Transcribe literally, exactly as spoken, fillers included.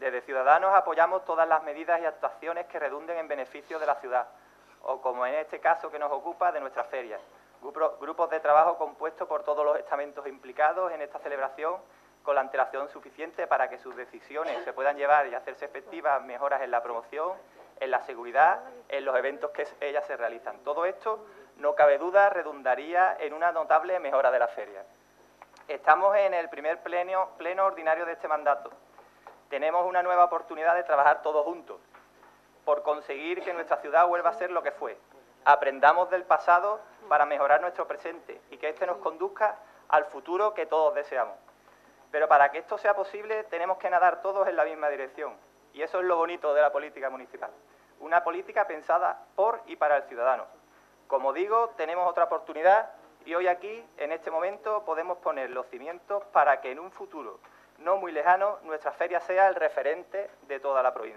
Desde Ciudadanos apoyamos todas las medidas y actuaciones que redunden en beneficio de la ciudad, o como en este caso que nos ocupa, de nuestras ferias. Grupos de trabajo compuestos por todos los estamentos implicados en esta celebración, con la antelación suficiente para que sus decisiones se puedan llevar y hacerse efectivas mejoras en la promoción, en la seguridad, en los eventos que ellas se realizan. Todo esto, no cabe duda, redundaría en una notable mejora de la feria. Estamos en el primer pleno, pleno ordinario de este mandato. Tenemos una nueva oportunidad de trabajar todos juntos por conseguir que nuestra ciudad vuelva a ser lo que fue. Aprendamos del pasado para mejorar nuestro presente y que este nos conduzca al futuro que todos deseamos. Pero para que esto sea posible tenemos que nadar todos en la misma dirección, y eso es lo bonito de la política municipal. Una política pensada por y para el ciudadano. Como digo, tenemos otra oportunidad y hoy aquí, en este momento, podemos poner los cimientos para que en un futuro no muy lejano nuestra feria sea el referente de toda la provincia.